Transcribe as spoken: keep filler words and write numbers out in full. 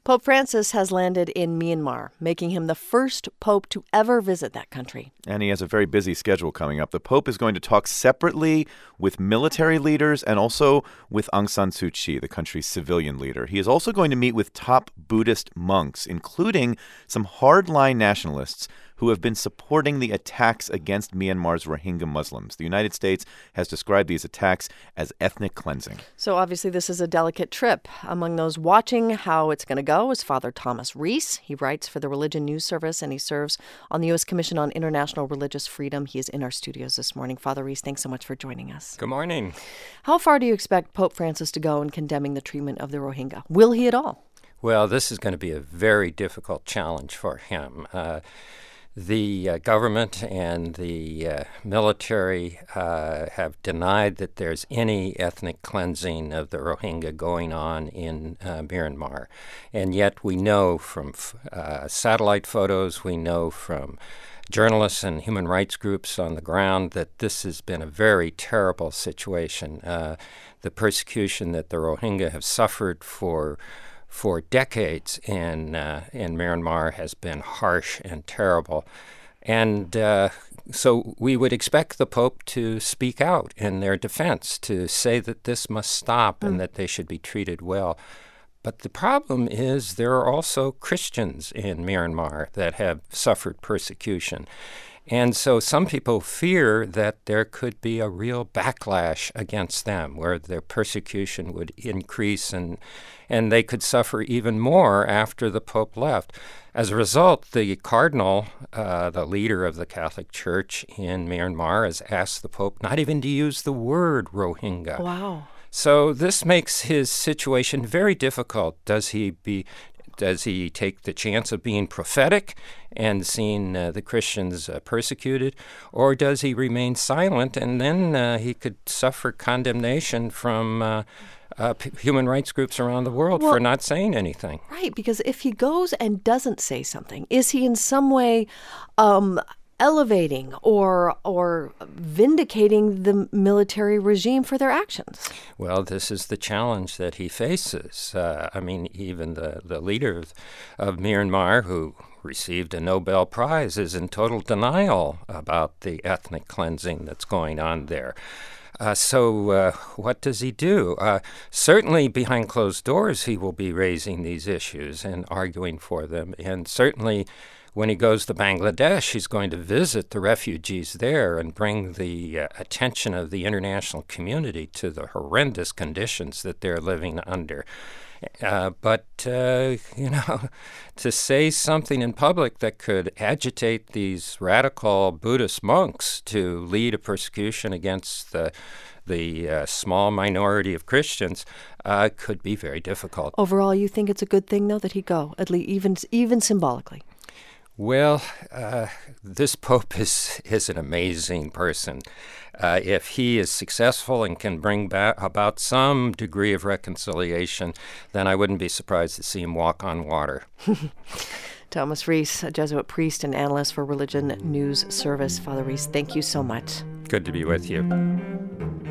Pope Francis has landed in Myanmar, making him the first pope to ever visit that country. And he has a very busy schedule coming up. The Pope is going to talk separately with military leaders and also with Aung San Suu Kyi, the country's civilian leader. He is also going to meet with top Buddhist monks, including some hardline nationalists who have been supporting the attacks against Myanmar's Rohingya Muslims. The United States has described these attacks as ethnic cleansing. So obviously this is a delicate trip. Among those watching how it's going to go is Father Thomas Reese. He writes for the Religion News Service, and he serves on the U S Commission on International Religious Freedom. He is in our studios this morning. Father Reese, thanks so much for joining us. Good morning. How far do you expect Pope Francis to go in condemning the treatment of the Rohingya? Will he at all? Well, this is going to be a very difficult challenge for him. Uh, The uh, government and the uh, military uh, have denied that there's any ethnic cleansing of the Rohingya going on in uh, Myanmar. And yet we know from uh, satellite photos, we know from journalists and human rights groups on the ground that this has been a very terrible situation. Uh, the persecution that the Rohingya have suffered for for decades in uh, in Myanmar has been harsh and terrible. And uh, so we would expect the Pope to speak out in their defense, to say that this must stop mm. and that they should be treated well. But the problem is there are also Christians in Myanmar that have suffered persecution. And so some people fear that there could be a real backlash against them, where their persecution would increase and and they could suffer even more after the Pope left. As a result, the cardinal, uh, the leader of the Catholic Church in Myanmar, has asked the Pope not even to use the word Rohingya. Wow. So this makes his situation very difficult. Does he be... Does he take the chance of being prophetic and seeing uh, the Christians uh, persecuted, or does he remain silent and then uh, he could suffer condemnation from uh, uh, p- human rights groups around the world well, for not saying anything? Right, because if he goes and doesn't say something, is he in some way um, elevating or or vindicating the military regime for their actions? Well, this is the challenge that he faces. Uh, I mean, even the, the leader of, of Myanmar, who received a Nobel Prize, is in total denial about the ethnic cleansing that's going on there. Uh, so uh, what does he do? Uh, certainly behind closed doors, he will be raising these issues and arguing for them. And certainly when he goes to Bangladesh, he's going to visit the refugees there and bring the uh, attention of the international community to the horrendous conditions that they're living under. Uh, but, uh, you know, to say something in public that could agitate these radical Buddhist monks to lead a persecution against the the uh, small minority of Christians uh, could be very difficult. Overall, you think it's a good thing, though, that he go, at least even even symbolically? Well, uh, this Pope is, is an amazing person. Uh, if he is successful and can bring back about some degree of reconciliation, then I wouldn't be surprised to see him walk on water. Thomas Reese, a Jesuit priest and analyst for Religion News Service. Father Reese, thank you so much. Good to be with you.